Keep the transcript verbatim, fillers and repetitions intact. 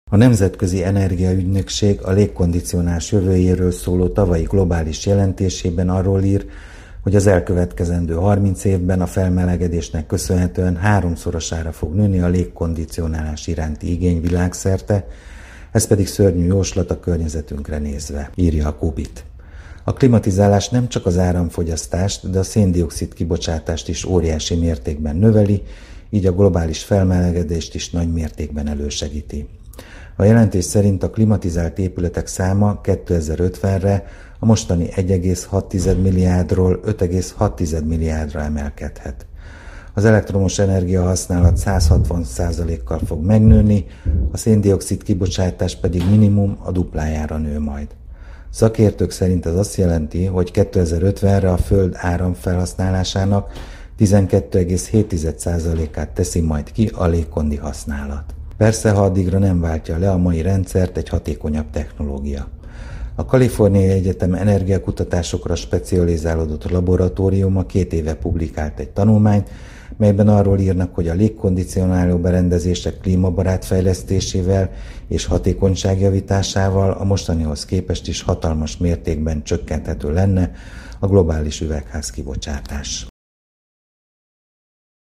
A Nemzetközi Energiaügynökség a légkondicionálás jövőjéről szóló tavalyi globális jelentésében arról ír, hogy az elkövetkezendő harminc évben a felmelegedésnek köszönhetően háromszorosára fog nőni a légkondicionálás iránti igény világszerte, ez pedig szörnyű jóslat a környezetünkre nézve, írja a Kubit. A klimatizálás nem csak az áramfogyasztást, de a szén-dioxid kibocsátást is óriási mértékben növeli, így a globális felmelegedést is nagy mértékben elősegíti. A jelentés szerint a klimatizált épületek száma kétezer-ötvenre a mostani egy egész hat milliárdról öt egész hat milliárdra emelkedhet. Az elektromos energia használat száz hatvan százalékkal fog megnőni, a szén-dioxid kibocsátás pedig minimum a duplájára nő majd. Szakértők szerint ez azt jelenti, hogy kétezer-ötvenre a Föld áramfelhasználásának tizenkét egész hét százalékát teszi majd ki a légkondi használat. Persze, ha addigra nem váltja le a mai rendszert egy hatékonyabb technológia. A Kaliforniai Egyetem energiakutatásokra specializálódott laboratóriuma két éve publikált egy tanulmányt, melyben arról írnak, hogy a légkondicionáló berendezések klímabarát fejlesztésével és hatékonyságjavításával a mostanihoz képest is hatalmas mértékben csökkenthető lenne a globális üvegházkibocsátás.